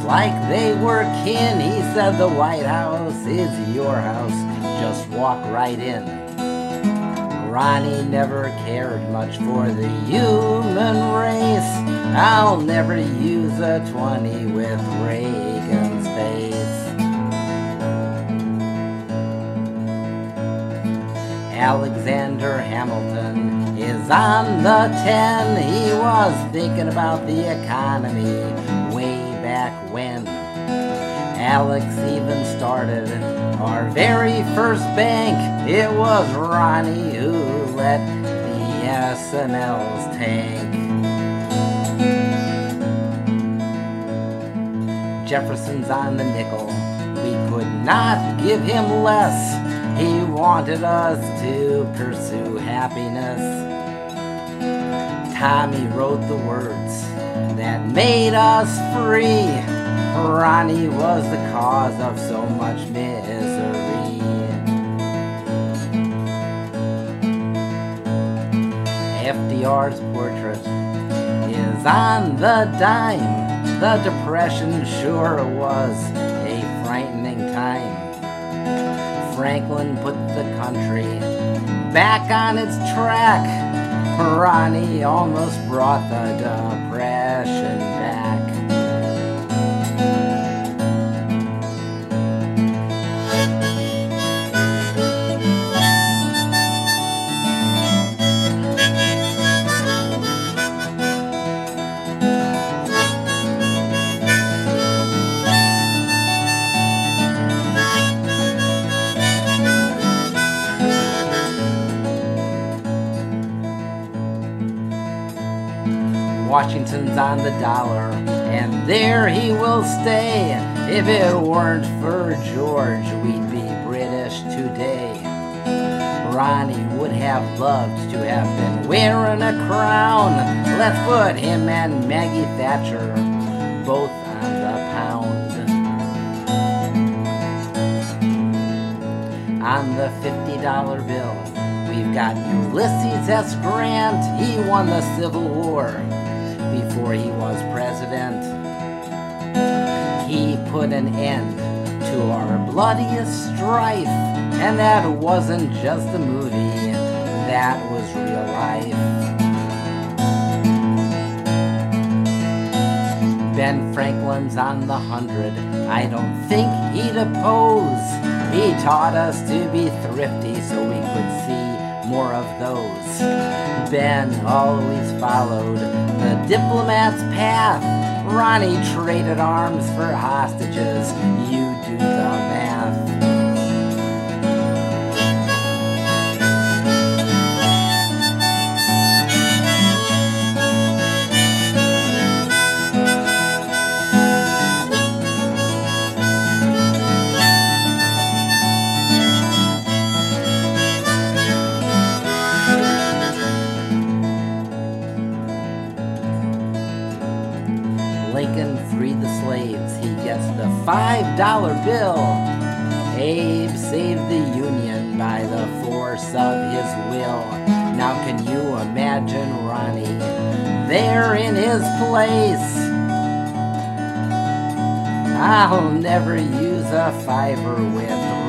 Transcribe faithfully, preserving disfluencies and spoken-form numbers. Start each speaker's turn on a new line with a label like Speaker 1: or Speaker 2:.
Speaker 1: like they were kin. He said the White House is your house, just walk right in. Ronnie never cared much for the human race. I'll never use a twenty with Reagan's face. Alexander Hamilton is on the ten. He was thinking about the economy way back when. Alex even started our very first bank. It was Ronnie who let the S and L's tank. Jefferson's on the nickel. We could not give him less. He wanted us to pursue happiness. Tommy wrote the words that made us free. Ronnie was the cause of so much misery. F D R's portrait is on the dime. The Depression sure was a frightening time. Franklin put the country back on its track. Ronnie almost brought the Depression back. Washington's on the dollar, and there he will stay. If it weren't for George, we'd be British today. Ronnie would have loved to have been wearing a crown. Let's put him and Maggie Thatcher both on the pound. On the fifty dollar bill, we've got Ulysses S. Grant. He won the Civil War before he was president. He put an end to our bloodiest strife, and that wasn't just a movie, that was real life. Ben Franklin's on the hundred. I don't think he'd oppose. He taught us to be thrifty so we could see more of those. Ben always followed the diplomat's path. Ronnie traded arms for hostages. You do the math. Lincoln freed the slaves, he gets the five dollar bill. Abe saved the Union by the force of his will. Now can you imagine Ronnie there in his place? I'll never use a fiver with